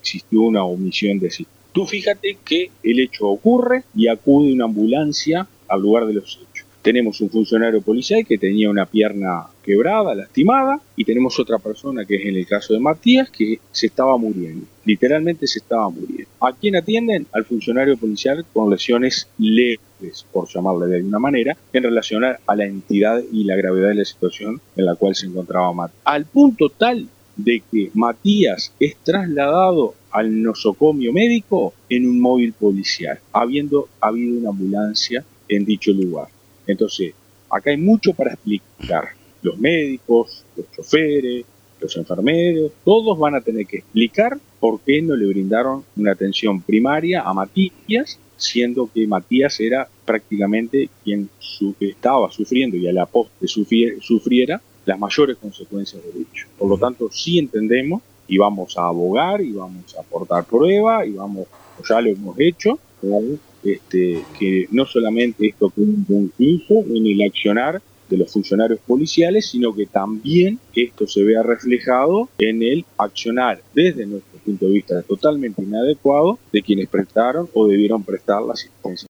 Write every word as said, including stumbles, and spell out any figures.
existió una omisión de asistencia. Tú fíjate que el hecho ocurre y acude una ambulancia al lugar de los hechos. Tenemos un funcionario policial que tenía una pierna quebrada, lastimada, y tenemos otra persona, que es en el caso de Matías, que se estaba muriendo. Literalmente se estaba muriendo. ¿A quién atienden? Al funcionario policial con lesiones leves, por llamarle de alguna manera, en relación a la entidad y la gravedad de la situación en la cual se encontraba Matías. Al punto tal de que Matías es trasladado al nosocomio médico en un móvil policial, habiendo habido una ambulancia en dicho lugar. Entonces, acá hay mucho para explicar. Los médicos, los choferes, los enfermeros, todos van a tener que explicar por qué no le brindaron una atención primaria a Matías, siendo que Matías era prácticamente quien su, estaba sufriendo y a la poste sufriera las mayores consecuencias del hecho. Por lo tanto, sí entendemos y vamos a abogar y vamos a aportar prueba y vamos, ya lo hemos hecho, con este, que no solamente esto fue un buen uso en el accionar de los funcionarios policiales, sino que también esto se vea reflejado en el accionar desde nuestro punto de vista totalmente inadecuado de quienes prestaron o debieron prestar la asistencia.